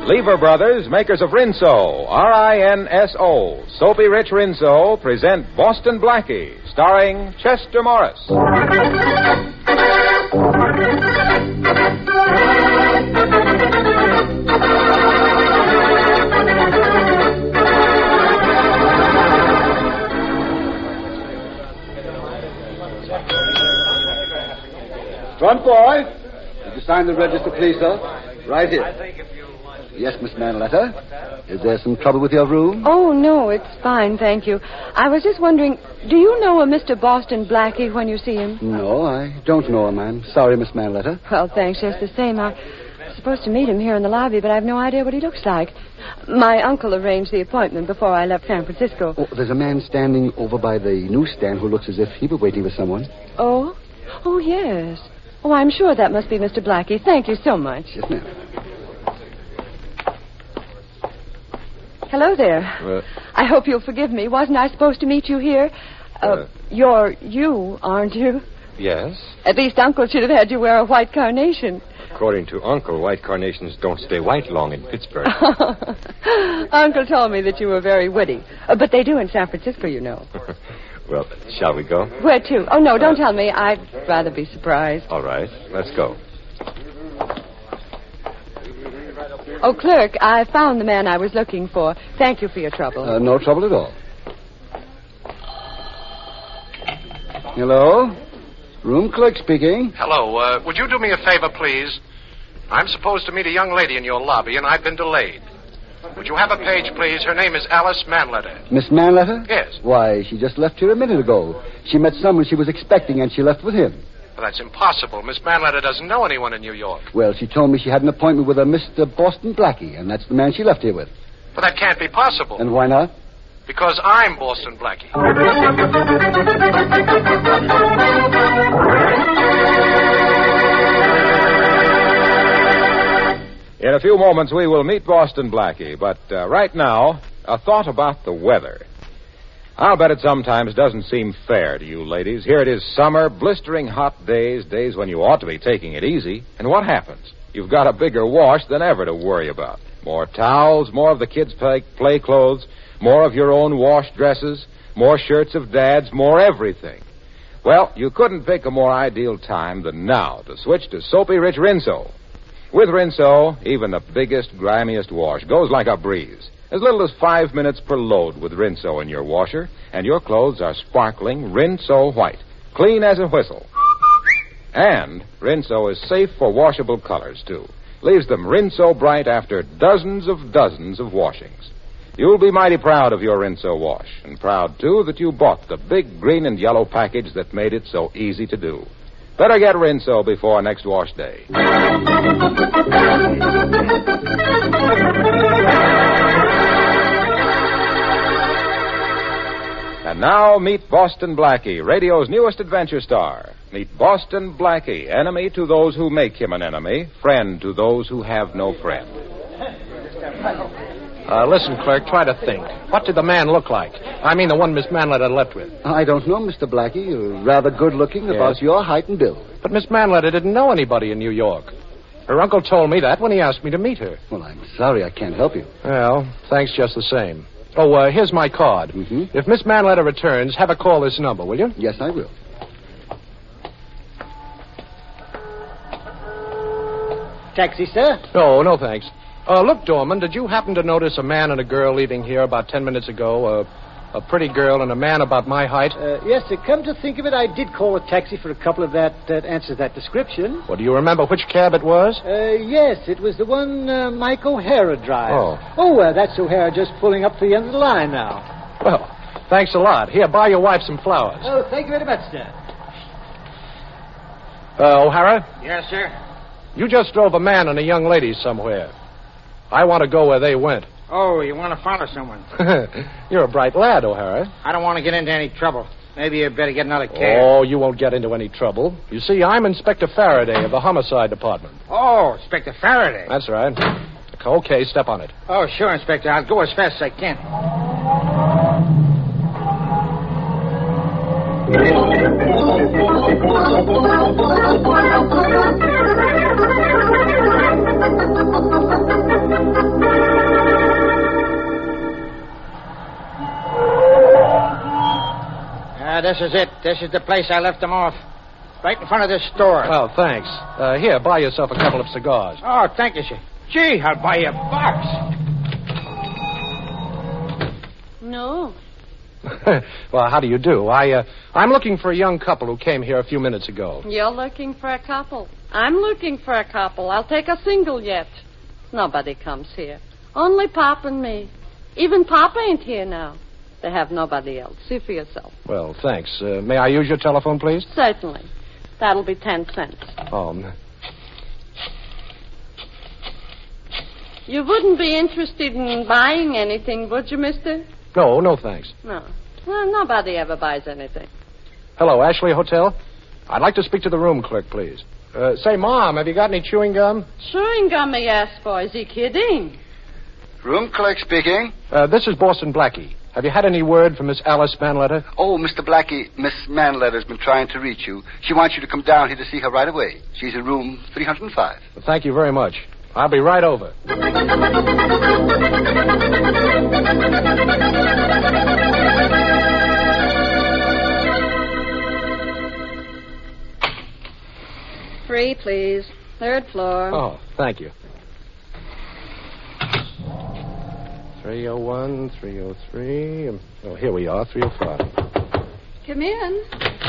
Lever Brothers, makers of Rinso, R-I-N-S-O, Soapy Rich Rinso, present Boston Blackie, starring Chester Morris. Front boy. Did you sign the register, please, sir? Right here. Yes, Miss Manletter. Is there some trouble with your room? Oh, no, it's fine, thank you. I was just wondering, do you know a Mr. Boston Blackie when you see him? No, I don't know him. I'm sorry, Miss Manletter. Well, thanks, just the same. I'm supposed to meet him here in the lobby, but I have no idea what he looks like. My uncle arranged the appointment before I left San Francisco. Oh, there's a man standing over by the newsstand who looks as if he were waiting for someone. Oh? Oh, yes. Oh, I'm sure that must be Mr. Blackie. Thank you so much. Yes, ma'am. Hello there. I hope you'll forgive me. Wasn't I supposed to meet you here? You're you, aren't you? Yes. At least Uncle should have had you wear a white carnation. According to Uncle, white carnations don't stay white long in Pittsburgh. Uncle told me that you were very witty. But they do in San Francisco, you know. Well, shall we go? Where to? Oh, no, don't tell me. I'd rather be surprised. All right, let's go. Oh, clerk, I found the man I was looking for. Thank you for your trouble. No trouble at all. Hello? Room clerk speaking. Hello. Would you do me a favor, please? I'm supposed to meet a young lady in your lobby, and I've been delayed. Would you have a page, please? Her name is Alice Manletter. Miss Manletter? Yes. Why, she just left here a minute ago. She met someone she was expecting, and she left with him. Well, that's impossible. Miss Manletter doesn't know anyone in New York. Well, she told me she had an appointment with a Mr. Boston Blackie, and that's the man she left here with. But that can't be possible. And why not? Because I'm Boston Blackie. In a few moments, we will meet Boston Blackie, but right now, a thought about the weather. I'll bet it sometimes doesn't seem fair to you ladies. Here it is summer, blistering hot days when you ought to be taking it easy. And what happens? You've got a bigger wash than ever to worry about. More towels, more of the kids' play clothes, more of your own wash dresses, more shirts of Dad's, more everything. Well, you couldn't pick a more ideal time than now to switch to Soapy Rich Rinso. With Rinso, even the biggest, grimiest wash goes like a breeze. As little as 5 minutes per load with Rinso in your washer, and your clothes are sparkling Rinso white, clean as a whistle. And Rinso is safe for washable colors, too. Leaves them Rinso bright after dozens of washings. You'll be mighty proud of your Rinso wash, and proud, too, that you bought the big green and yellow package that made it so easy to do. Better get Rinso before next wash day. And now, meet Boston Blackie, radio's newest adventure star. Meet Boston Blackie, enemy to those who make him an enemy, friend to those who have no friend. Listen, clerk, try to think. What did the man look like? I mean, the one Miss Manletter left with. I don't know, Mr. Blackie. You're rather good-looking, about your height and build. But Miss Manletter didn't know anybody in New York. Her uncle told me that when he asked me to meet her. Well, I'm sorry I can't help you. Well, thanks just the same. Oh, here's my card. Mm-hmm. If Miss Manletter returns, have her call this number, will you? Yes, I will. Taxi, sir? Oh, no, thanks. Look, Dorman, did you happen to notice a man and a girl leaving here about 10 minutes ago? A pretty girl and a man about my height? Yes, sir. Come to think of it, I did call a taxi for a couple of that answers that description. Well, do you remember which cab it was? Yes, it was the one Mike O'Hara drives. Oh. That's O'Hara just pulling up to the end of the line now. Well, thanks a lot. Here, buy your wife some flowers. Oh, thank you very much, sir. O'Hara? Yes, sir? You just drove a man and a young lady somewhere. I want to go where they went. Oh, you want to follow someone? You're a bright lad, O'Hara. I don't want to get into any trouble. Maybe you better get another cab. Oh, you won't get into any trouble. You see, I'm Inspector Faraday of the Homicide Department. Oh, Inspector Faraday. That's right. Okay, step on it. Oh, sure, Inspector. I'll go as fast as I can. This is it. This is the place I left them off. Right in front of this store. Oh, thanks. Here, buy yourself a couple of cigars. Oh, thank you, sir. Gee, I'll buy you a box. No. Well, how do you do? I'm looking for a young couple who came here a few minutes ago. You're looking for a couple. I'm looking for a couple. I'll take a single yet. Nobody comes here. Only Pop and me. Even Pop ain't here now. They have nobody else. See for yourself. Well, thanks. May I use your telephone, please? Certainly. That'll be 10 cents. You wouldn't be interested in buying anything, would you, mister? No, thanks. No. Well, nobody ever buys anything. Hello, Ashley Hotel? I'd like to speak to the room clerk, please. Say, Mom, have you got any chewing gum? Chewing gum, he asked for. Is he kidding? Room clerk speaking. This is Boston Blackie. Have you had any word from Miss Alice Manletter? Oh, Mr. Blackie, Miss Manletter's been trying to reach you. She wants you to come down here to see her right away. She's in room 305. Well, thank you very much. I'll be right over. Free, please. 3rd floor. Oh, thank you. 301, 303. Oh, here we are, 305. Come in.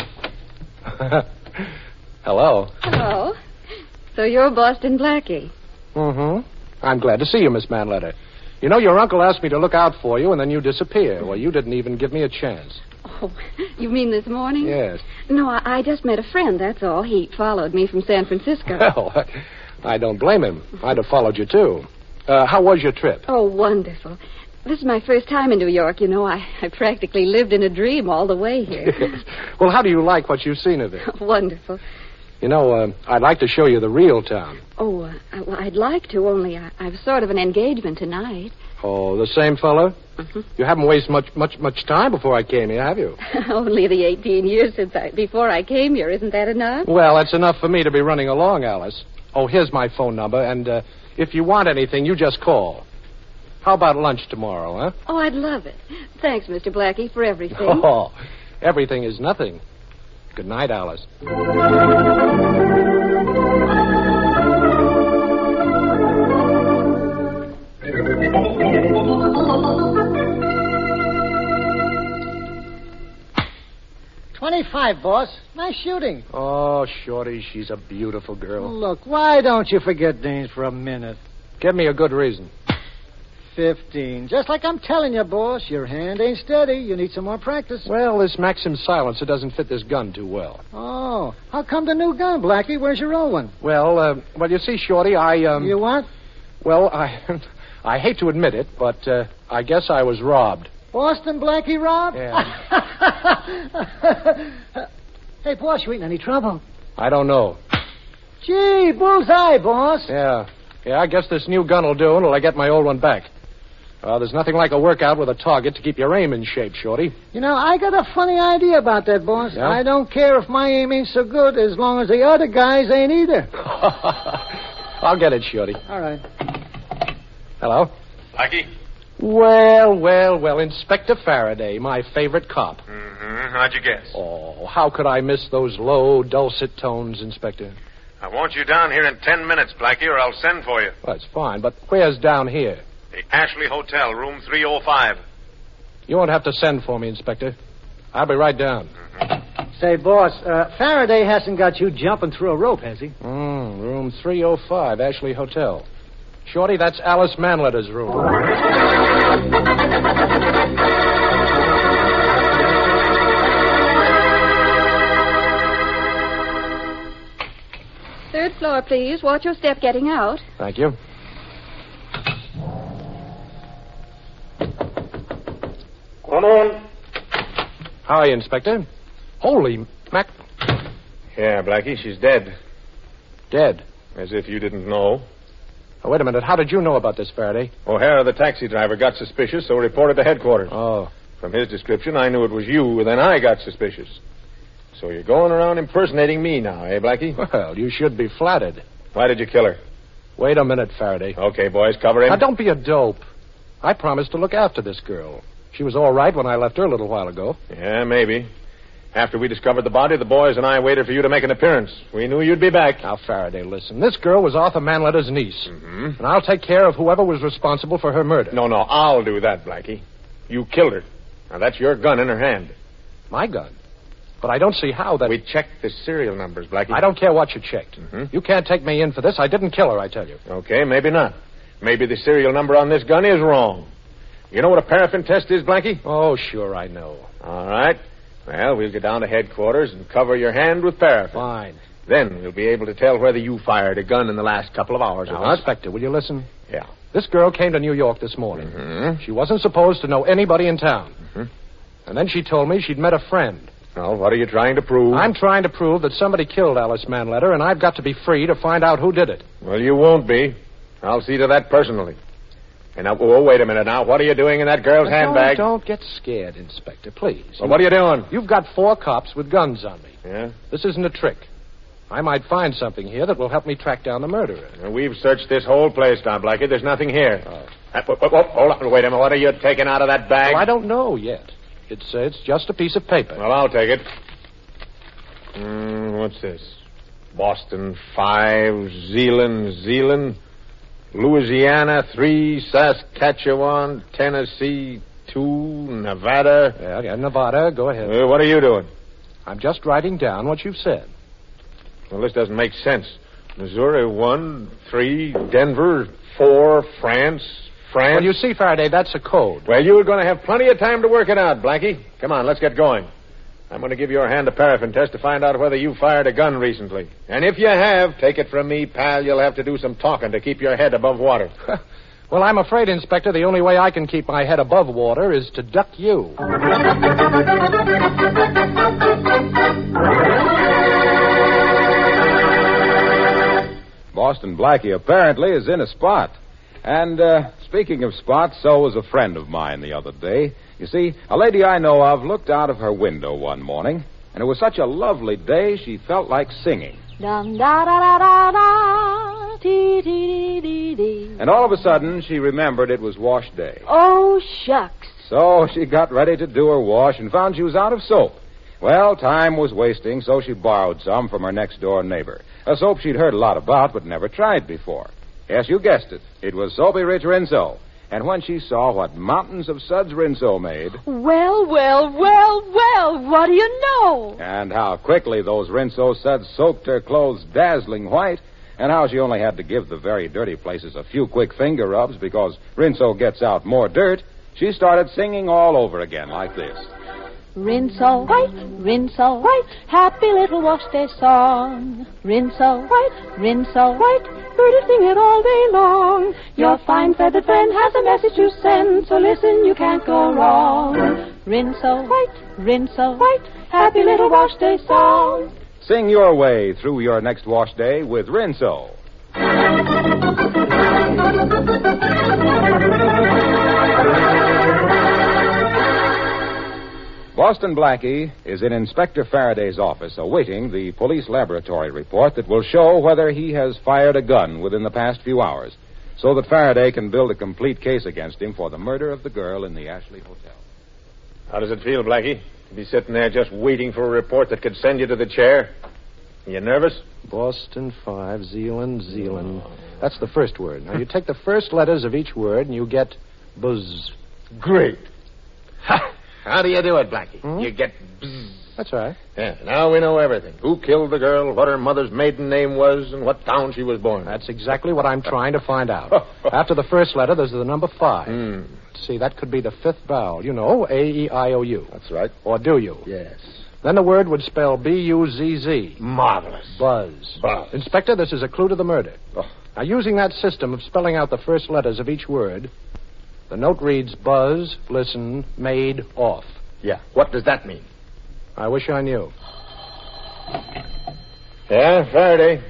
Hello. Hello. So you're Boston Blackie. Mm-hmm. I'm glad to see you, Miss Manletter. You know, your uncle asked me to look out for you, and then you disappear. Well, you didn't even give me a chance. Oh, you mean this morning? Yes. No, I just met a friend, that's all. He followed me from San Francisco. Well, I don't blame him. I'd have followed you, too. How was your trip? Oh, wonderful. This is my first time in New York. You know, I practically lived in a dream all the way here. Well, how do you like what you've seen of it? Wonderful. You know, I'd like to show you the real town. Oh, well, I'd like to, only I've sort of an engagement tonight. Oh, the same fellow? Mm-hmm. You haven't wasted much time before I came here, have you? Only the 18 years before I came here. Isn't that enough? Well, that's enough for me to be running along, Alice. Oh, here's my phone number, and if you want anything, you just call. How about lunch tomorrow, huh? Oh, I'd love it. Thanks, Mr. Blackie, for everything. Oh, everything is nothing. Good night, Alice. $25, boss. Nice shooting. Oh, Shorty, she's a beautiful girl. Look, why don't you forget Danes for a minute? Give me a good reason. 15. Just like I'm telling you, boss, your hand ain't steady. You need some more practice. Well, this Maxim silencer doesn't fit this gun too well. Oh, how come the new gun, Blackie? Where's your old one? Well, you see, Shorty, You what? Well, I hate to admit it, but I guess I was robbed. Boston Blackie robbed? Yeah. Hey, boss, you ain't in any trouble. I don't know. Gee, bullseye, boss. Yeah, I guess this new gun will do until I get my old one back. There's nothing like a workout with a target to keep your aim in shape, Shorty. You know, I got a funny idea about that, boss. Yeah? I don't care if my aim ain't so good as long as the other guys ain't either. I'll get it, Shorty. All right. Hello? Blackie? Well, Inspector Faraday, my favorite cop. Mm-hmm. How'd you guess? Oh, how could I miss those low, dulcet tones, Inspector? I want you down here in 10 minutes, Blackie, or I'll send for you. Well, that's fine, but where's down here? The Ashley Hotel, room 305. You won't have to send for me, Inspector. I'll be right down. Say, boss, Faraday hasn't got you jumping through a rope, has he? Room 305, Ashley Hotel. Shorty, that's Alice Manletter's room. Third floor, please. Watch your step getting out. Thank you. Come on. How are you, Inspector? Holy mac... Yeah, Blackie, she's dead. Dead. As if you didn't know. Oh, wait a minute. How did you know about this, Faraday? O'Hara, the taxi driver, got suspicious, so reported to headquarters. Oh. From his description, I knew it was you, and then I got suspicious. So you're going around impersonating me now, eh, Blackie? Well, you should be flattered. Why did you kill her? Wait a minute, Faraday. Okay, boys, cover him. Now, don't be a dope. I promised to look after this girl. She was all right when I left her a little while ago. Yeah, maybe. After we discovered the body, the boys and I waited for you to make an appearance. We knew you'd be back. Now, Faraday, listen. This girl was Arthur Manletter's niece. Mm-hmm. And I'll take care of whoever was responsible for her murder. No, I'll do that, Blackie. You killed her. Now, that's your gun in her hand. My gun? But I don't see how that... We checked the serial numbers, Blackie. I don't care what you checked. Mm-hmm. You can't take me in for this. I didn't kill her, I tell you. Okay, maybe not. Maybe the serial number on this gun is wrong. You know what a paraffin test is, Blackie? Oh, sure, I know. All right. Well, we'll get down to headquarters and cover your hand with paraffin. Fine. Then we'll be able to tell whether you fired a gun in the last couple of hours or Now, not. Inspector, will you listen? Yeah. This girl came to New York this morning. Mm-hmm. She wasn't supposed to know anybody in town. Mm-hmm. And then she told me she'd met a friend. Well, what are you trying to prove? I'm trying to prove that somebody killed Alice Manletter, and I've got to be free to find out who did it. Well, you won't be. I'll see to that personally. And now, wait a minute now. What are you doing in that girl's handbag? Don't get scared, Inspector, please. Well, what are you doing? You've got 4 cops with guns on me. Yeah? This isn't a trick. I might find something here that will help me track down the murderer. Well, we've searched this whole place now, Blackie. There's nothing here. Oh. Hold on. Wait a minute. What are you taking out of that bag? Well, I don't know yet. It's just a piece of paper. Well, I'll take it. What's this? Boston 5, Zealand, Louisiana 3, Saskatchewan, Tennessee 2, Nevada. Yeah, Nevada. Go ahead. What are you doing? I'm just writing down what you've said. Well, this doesn't make sense. Missouri 1, 3, Denver 4, France. Well, you see, Faraday, that's a code. Well, you're going to have plenty of time to work it out, Blackie. Come on, let's get going. I'm going to give your hand a paraffin test to find out whether you fired a gun recently. And if you have, take it from me, pal, you'll have to do some talking to keep your head above water. Well, I'm afraid, Inspector, the only way I can keep my head above water is to duck you. Boston Blackie apparently is in a spot. And speaking of spots, so was a friend of mine the other day. You see, a lady I know of looked out of her window one morning, and it was such a lovely day she felt like singing. Dum da da da da da, dee dee dee dee. And all of a sudden, she remembered it was wash day. Oh, shucks. So she got ready to do her wash and found she was out of soap. Well, time was wasting, so she borrowed some from her next-door neighbor. A soap she'd heard a lot about but never tried before. Yes, you guessed it. It was Soapy Rich Rinso. And when she saw what mountains of suds Rinso made... Well, what do you know? And how quickly those Rinso suds soaked her clothes dazzling white, and how she only had to give the very dirty places a few quick finger rubs because Rinso gets out more dirt, she started singing all over again like this. Rinso white, happy little wash day song. Rinso white, birdie sing it all day long. Your fine feathered friend has a message to send, so listen, you can't go wrong. Rinso white, happy little wash day song. Sing your way through your next wash day with Rinso. Boston Blackie is in Inspector Faraday's office awaiting the police laboratory report that will show whether he has fired a gun within the past few hours, so that Faraday can build a complete case against him for the murder of the girl in the Ashley Hotel. How does it feel, Blackie? To be sitting there just waiting for a report that could send you to the chair? Are you nervous? Boston 5, Zealand. That's the first word. Now, you take the first letters of each word and you get buzz. Great. Ha! How do you do it, Blackie? You get bzzz. That's right. Yeah, now we know everything. Who killed the girl, what her mother's maiden name was, and what town she was born in. That's exactly what I'm trying to find out. After the first letter, there's the number 5. See, that could be the 5th vowel. You know, A-E-I-O-U. That's right. Or do you? Yes. Then the word would spell B-U-Z-Z. Marvelous. Buzz. Buzz. Inspector, this is a clue to the murder. Oh. Now, using that system of spelling out the first letters of each word, the note reads buzz, listen, made, off. Yeah. What does that mean? I wish I knew. Yeah, Faraday.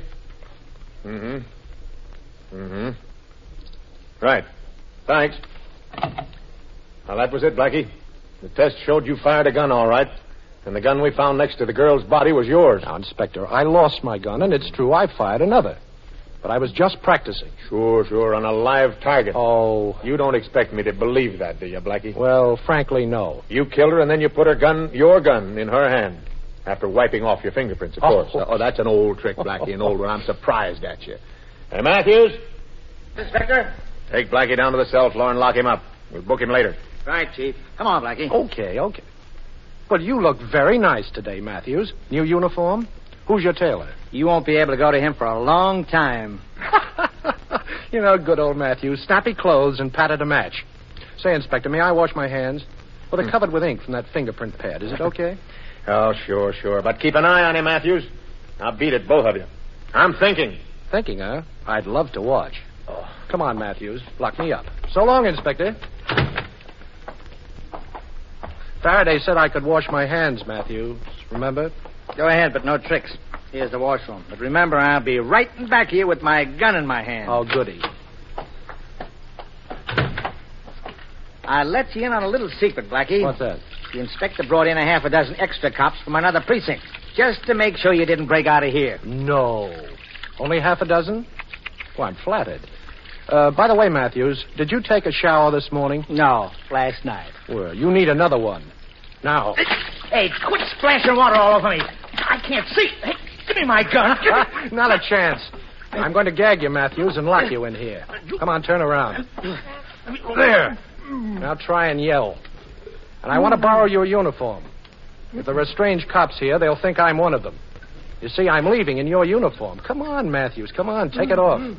Right. Thanks. Now, that was it, Blackie. The test showed you fired a gun all right. And the gun we found next to the girl's body was yours. Now, Inspector, I lost my gun, and it's true I fired another. But I was just practicing. Sure, on a live target. Oh. You don't expect me to believe that, do you, Blackie? Well, frankly, no. You killed her, and then you put your gun in her hand. After wiping off your fingerprints, of course. Oh, that's an old trick, Blackie, an old one. I'm surprised at you. Hey, Matthews? Inspector? Take Blackie down to the cell floor and lock him up. We'll book him later. Right, Chief. Come on, Blackie. Okay. But you look very nice today, Matthews. New uniform? Who's your tailor? You won't be able to go to him for a long time. You know, good old Matthews. Snappy clothes and pattern to match. Say, Inspector, may I wash my hands? Well, they're covered with ink from that fingerprint pad. Is it okay? Oh, sure. But keep an eye on him, Matthews. I'll beat it, both of you. I'm thinking. Thinking, huh? I'd love to watch. Oh. Come on, Matthews. Lock me up. So long, Inspector. Faraday said I could wash my hands, Matthews. Remember? Go ahead, but no tricks. Here's the washroom. But remember, I'll be right back here with my gun in my hand. Oh, goody. I'll let you in on a little secret, Blackie. What's that? The inspector brought in a half a dozen extra cops from another precinct, just to make sure you didn't break out of here. No. Only half a dozen? Well, I'm flattered. By the way, Matthews, did you take a shower this morning? No, last night. Well, you need another one. Now. Hey, quit splashing water all over me. I can't see. Hey, give me my gun. Not a chance. I'm going to gag you, Matthews, and lock you in here. Come on, turn around. There. Now try and yell. And I want to borrow your uniform. If there are strange cops here, they'll think I'm one of them. You see, I'm leaving in your uniform. Come on, Matthews. Come on, take it off.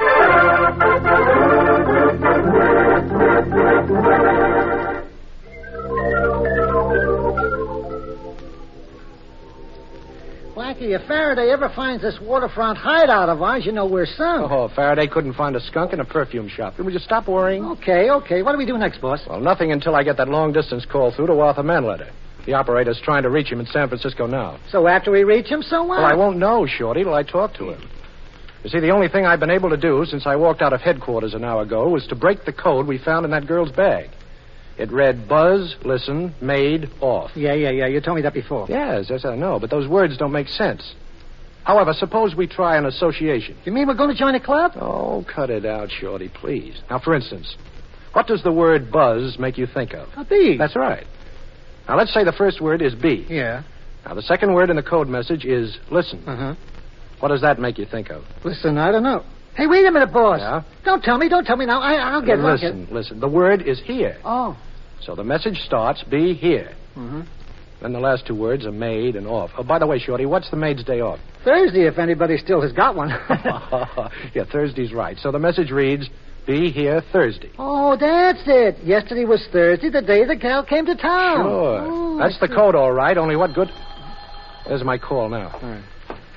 Blackie, if Faraday ever finds this waterfront hideout of ours, you know we're sunk. Oh, Faraday couldn't find a skunk in a perfume shop. Would you stop worrying? Okay. What do we do next, boss? Well, nothing until I get that long-distance call through to Arthur Manletter. The operator's trying to reach him in San Francisco now. So after we reach him, so what? Well, I won't know, Shorty, till I talk to him. You see, the only thing I've been able to do since I walked out of headquarters an hour ago was to break the code we found in that girl's bag. It read buzz, listen, made, off. Yeah. You told me that before. Yes, I know, but those words don't make sense. However, suppose we try an association. You mean we're going to join a club? Oh, cut it out, Shorty, please. Now, for instance, what does the word buzz make you think of? A bee. That's right. Now, let's say the first word is bee. Yeah. Now, the second word in the code message is listen. Uh-huh. What does that make you think of? Listen, I don't know. Hey, wait a minute, boss. Yeah? Don't tell me now. I'll get Listen. The word is here. Oh. So the message starts, be here. Mm-hmm. Then the last two words are made and off. Oh, by the way, Shorty, what's the maid's day off? Thursday, if anybody still has got one. Yeah, Thursday's right. So the message reads, be here Thursday. Oh, that's it. Yesterday was Thursday, the day the gal came to town. Sure. Oh, that's the code, all right. Only what good... There's my call now. All right.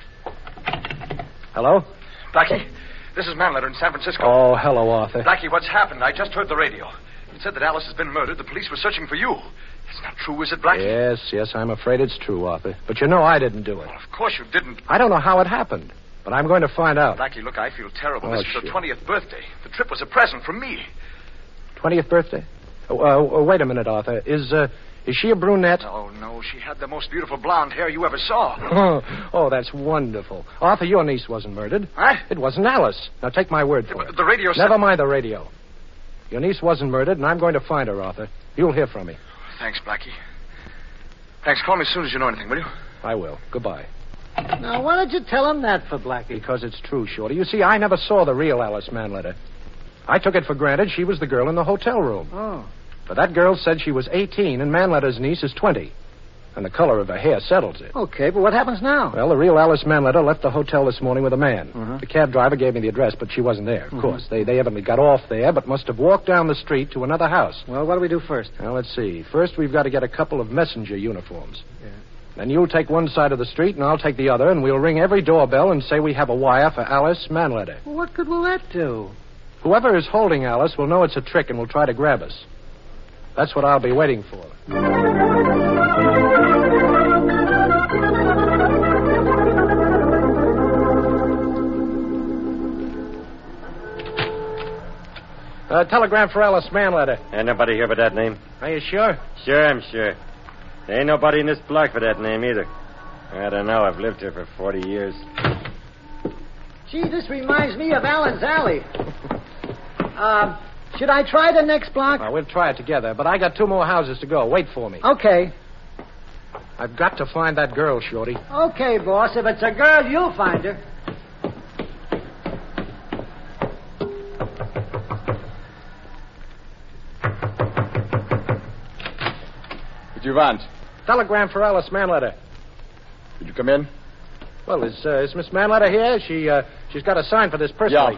Hello? Blackie, this is Manletter in San Francisco. Oh, hello, Arthur. Blackie, what's happened? I just heard the radio. It said that Alice has been murdered. The police were searching for you. It's not true, is it, Blackie? Yes, I'm afraid it's true, Arthur. But you know I didn't do it. Well, of course you didn't. I don't know how it happened, but I'm going to find out. Blackie, look, I feel terrible. Oh, this is her 20th birthday. The trip was a present from me. 20th birthday? Wait a minute, Arthur. Is she a brunette? Oh, no. She had the most beautiful blonde hair you ever saw. Oh, that's wonderful. Arthur, your niece wasn't murdered. Huh? It wasn't Alice. Now, take my word for it. The radio said... Never mind the radio. Your niece wasn't murdered, and I'm going to find her, Arthur. You'll hear from me. Thanks, Blackie. Thanks. Call me as soon as you know anything, will you? I will. Goodbye. Now, why did you tell him that for, Blackie? Because it's true, Shorty. You see, I never saw the real Alice Manletter. I took it for granted she was the girl in the hotel room. Oh. But that girl said she was 18, and Manletter's niece is 20. And the color of her hair settles it. Okay, but what happens now? Well, the real Alice Manletter left the hotel this morning with a man. Uh-huh. The cab driver gave me the address, but she wasn't there, of course. They evidently got off there, but must have walked down the street to another house. Well, what do we do first? Now, let's see. First, we've got to get a couple of messenger uniforms. Yeah. Then you'll take one side of the street, and I'll take the other, and we'll ring every doorbell and say we have a wire for Alice Manletter. Well, what good will that do? Whoever is holding Alice will know it's a trick and will try to grab us. That's what I'll be waiting for. Telegram for Alice Manletter. Ain't nobody here with that name. Are you sure? Sure, I'm sure. There ain't nobody in this block for that name either. I don't know. I've lived here for 40 years. Gee, this reminds me of Allen's Alley. Should I try the next block? We'll try it together, but I got 2 more houses to go. Wait for me. Okay. I've got to find that girl, Shorty. Okay, boss. If it's a girl, you'll find her. What do you want? Telegram for Alice Manletter. Did you come in? Well, is Miss Manletter here? She's got a sign for this person. Yeah.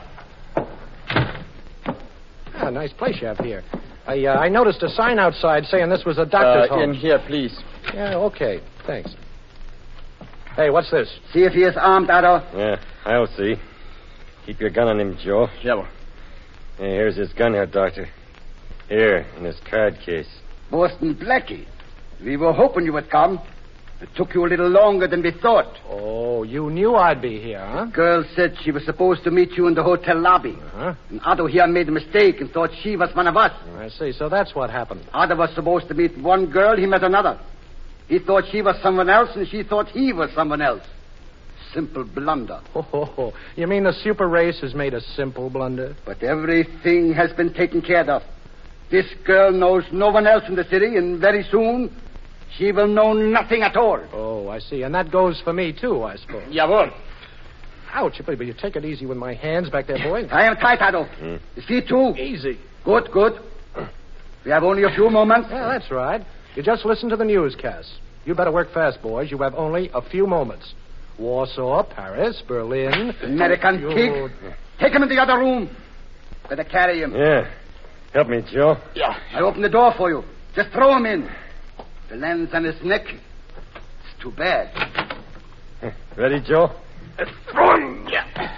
Ah, nice place you have here. I noticed a sign outside saying this was a doctor's home. In here, please. Yeah, okay. Thanks. Hey, what's this? See if he is armed, Otto. Yeah, I'll see. Keep your gun on him, Joe. Yeah, well. Hey, here's his gun here, Doctor. Here, in his card case. Boston Blackie. We were hoping you would come. It took you a little longer than we thought. Oh, you knew I'd be here, huh? The girl said she was supposed to meet you in the hotel lobby. Uh-huh. And Otto here made a mistake and thought she was one of us. I see. So that's what happened. Otto was supposed to meet one girl. He met another. He thought she was someone else, and she thought he was someone else. Simple blunder. Oh, you mean the super race has made a simple blunder? But everything has been taken care of. This girl knows no one else in the city, and very soon she will know nothing at all. Oh, I see. And that goes for me, too, I suppose. Jawohl. Ouch, but you take it easy with my hands back there, boy. I am tight, Otto. You see, too? Easy. Good. We have only a few moments. Yeah, that's right. You just listen to the newscast. You better work fast, boys. You have only a few moments. Warsaw, Paris, Berlin. American pig. Take him in the other room. Better carry him. Yeah. Help me, Joe. Yeah. I open the door for you. Just throw him in. The lens on his neck. It's too bad. Ready, Joe? Throw him. Yeah.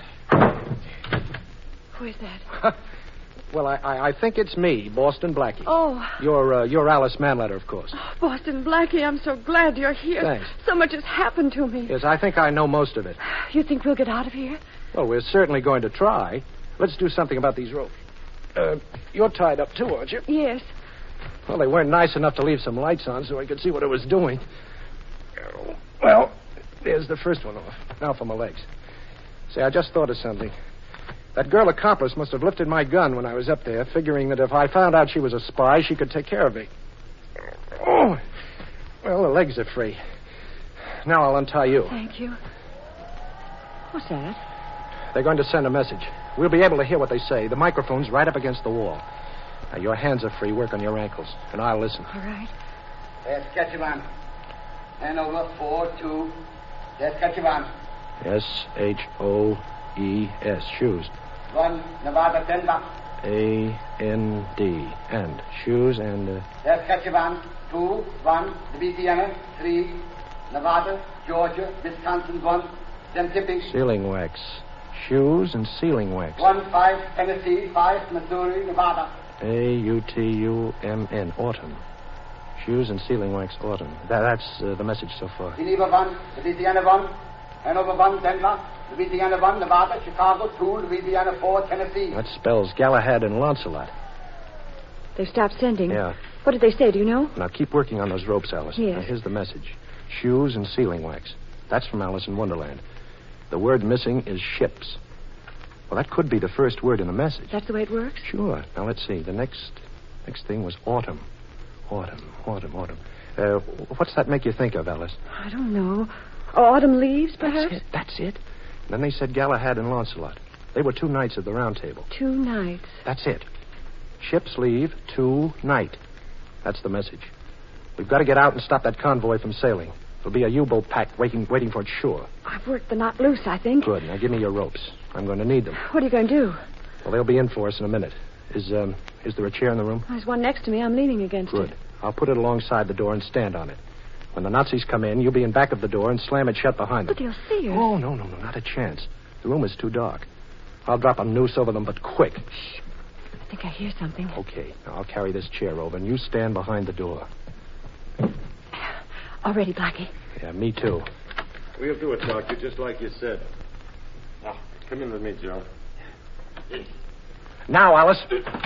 Who is that? Well, I think it's me, Boston Blackie. Oh. You're Alice Manletter, of course. Oh, Boston Blackie, I'm so glad you're here. Thanks. So much has happened to me. Yes, I think I know most of it. You think we'll get out of here? Well, we're certainly going to try. Let's do something about these ropes. You're tied up, too, aren't you? Yes. Well, they weren't nice enough to leave some lights on so I could see what it was doing. Well, there's the first one off. Now for my legs. Say, I just thought of something. That girl accomplice must have lifted my gun when I was up there, figuring that if I found out she was a spy, she could take care of me. Oh, well, the legs are free. Now I'll untie you. Thank you. What's that? They're going to send a message. We'll be able to hear what they say. The microphone's right up against the wall. Now, your hands are free. Work on your ankles, and I'll listen. All right. There's Ketchivan. Hanover 4-2. There's Ketchivan. S-H-O-E-S. Shoes. 1, Nevada, Denver. A-N-D. And. Shoes and... There's Ketchivan. 2, 1, Louisiana. 3, Nevada, Georgia, Wisconsin, 1. Then tipping. Sealing wax. Shoes and sealing wax. 1, 5, Tennessee. 5, Missouri, Nevada. A-U-T-U-M-N. Autumn. Shoes and sealing wax, autumn. That's the message so far. Geneva 1, Louisiana 1, Hanover 1, Denver, Louisiana 1, Nevada, Chicago 2, Louisiana 4, Tennessee. That spells Galahad and Lancelot. They've stopped sending. Yeah. What did they say, do you know? Now, keep working on those ropes, Alice. Yes. Now, here's the message. Shoes and sealing wax. That's from Alice in Wonderland. The word missing is ships. Well, that could be the first word in the message. That's the way it works? Sure. Now, let's see. The next thing was autumn. Autumn. What's that make you think of, Alice? I don't know. Autumn leaves, perhaps? That's it. Then they said Galahad and Lancelot. They were 2 knights of the Round Table. 2 knights. That's it. Ships leave, 2 night. That's the message. We've got to get out and stop that convoy from sailing. There'll be a U-boat packed waiting for its shore. I've worked the knot loose, I think. Good. Now give me your ropes. I'm going to need them. What are you going to do? Well, they'll be in for us in a minute. Is there a chair in the room? There's one next to me. I'm leaning against it. Good. I'll put it alongside the door and stand on it. When the Nazis come in, you'll be in back of the door and slam it shut behind them. But they'll see us. Oh, no, not a chance. The room is too dark. I'll drop a noose over them, but quick. Shh. I think I hear something. Okay. Now, I'll carry this chair over, and you stand behind the door. All ready, Blackie? Yeah, me too. We'll do it, Doctor, just like you said. Now, come in with me, Joe. Now, Alice.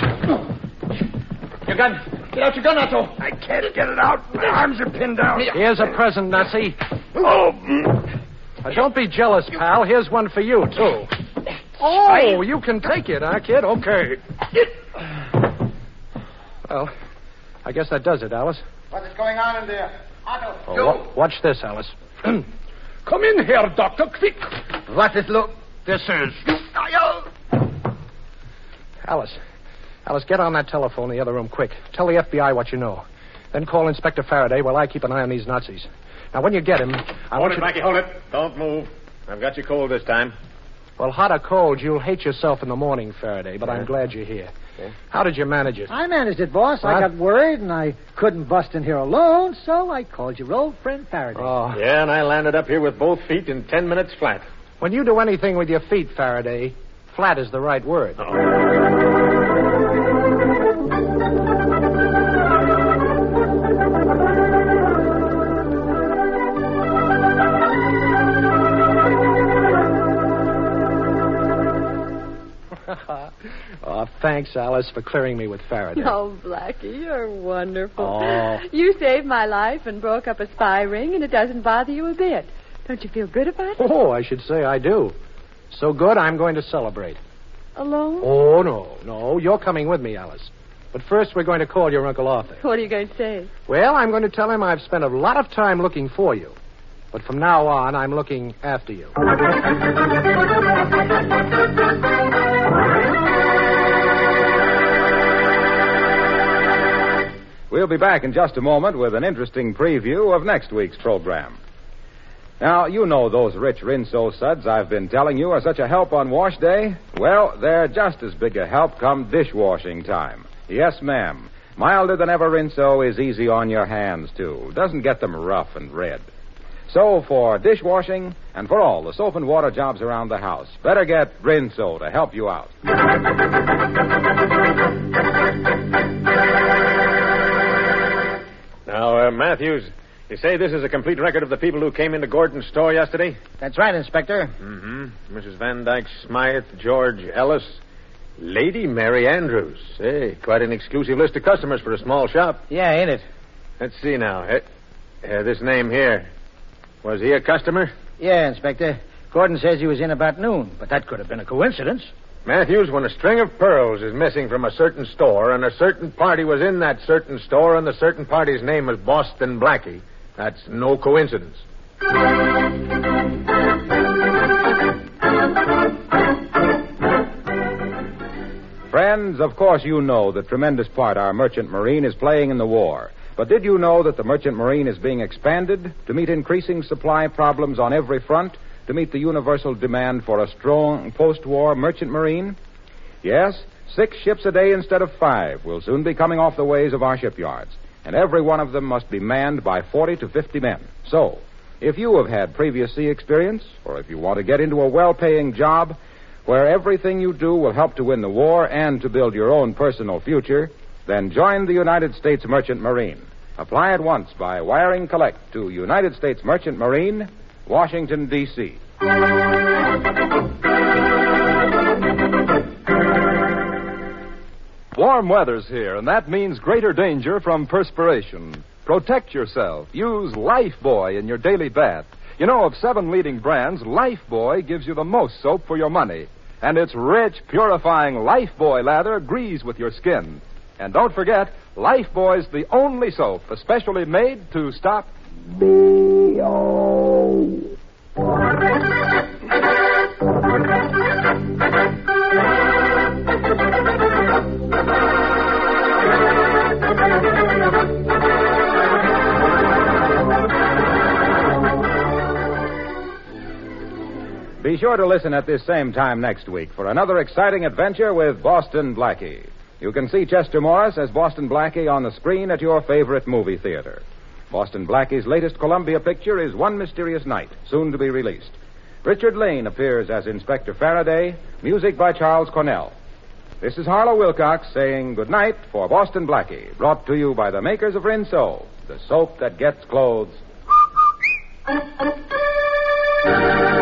Your gun. Get out your gun, Otto. I can't get it out. My arms are pinned down. Here's a present, Nazi. Oh. Don't be jealous, pal. Here's one for you, too. Oh, you can take it, huh, kid? Okay. Well, I guess that does it, Alice. What is going on in there? Watch this, Alice. Come in here, Doctor, quick. What is look? This is. Alice, get on that telephone in the other room quick. Tell the FBI what you know. Then call Inspector Faraday while I keep an eye on these Nazis. Now, when you get him, Hold it, Blackie, hold it. Don't move. I've got you cold this time. Well, hot or cold, you'll hate yourself in the morning, Faraday, but I'm glad you're here. Okay. How did you manage it? I managed it, boss. I got worried, and I couldn't bust in here alone, so I called your old friend Faraday. Oh. Yeah, and I landed up here with both feet in 10 minutes flat. When you do anything with your feet, Faraday, flat is the right word. Oh, thanks, Alice, for clearing me with Faraday. Oh, Blackie, you're wonderful. Oh. You saved my life and broke up a spy ring, and it doesn't bother you a bit. Don't you feel good about it? Oh, I should say I do. So good, I'm going to celebrate. Alone? Oh, no. You're coming with me, Alice. But first, we're going to call your Uncle Arthur. What are you going to say? Well, I'm going to tell him I've spent a lot of time looking for you. But from now on, I'm looking after you. We'll be back in just a moment with an interesting preview of next week's program. Now, you know those rich Rinso suds I've been telling you are such a help on wash day? Well, they're just as big a help come dishwashing time. Yes, ma'am. Milder than ever Rinso is easy on your hands, too. Doesn't get them rough and red. So, for dishwashing and for all the soap and water jobs around the house, better get Rinso to help you out. Now, Matthews, you say this is a complete record of the people who came into Gordon's store yesterday? That's right, Inspector. Mm-hmm. Mrs. Van Dyke Smythe, George Ellis, Lady Mary Andrews. Hey, quite an exclusive list of customers for a small shop. Yeah, ain't it? Let's see now. This name here. Was he a customer? Yeah, Inspector. Gordon says he was in about noon, but that could have been a coincidence. Matthews, when a string of pearls is missing from a certain store and a certain party was in that certain store and the certain party's name was Boston Blackie, that's no coincidence. Friends, of course you know the tremendous part our merchant marine is playing in the war. But did you know that the merchant marine is being expanded to meet increasing supply problems on every front, to meet the universal demand for a strong post-war merchant marine? Yes, 6 ships a day instead of 5 will soon be coming off the ways of our shipyards, and every one of them must be manned by 40 to 50 men. So, if you have had previous sea experience, or if you want to get into a well-paying job where everything you do will help to win the war and to build your own personal future, then join the United States Merchant Marine. Apply at once by wiring collect to United States Merchant Marine, Washington, D.C. Warm weather's here, and that means greater danger from perspiration. Protect yourself. Use Lifebuoy in your daily bath. You know, of 7 leading brands, Lifebuoy gives you the most soap for your money. And its rich, purifying Lifebuoy lather agrees with your skin. And don't forget, Lifebuoy's the only soap especially made to stop B.O. Be sure to listen at this same time next week for another exciting adventure with Boston Blackie. You can see Chester Morris as Boston Blackie on the screen at your favorite movie theater. Boston Blackie's latest Columbia picture is One Mysterious Night, soon to be released. Richard Lane appears as Inspector Faraday, music by Charles Cornell. This is Harlow Wilcox saying good night for Boston Blackie, brought to you by the makers of Rinso, the soap that gets clothes.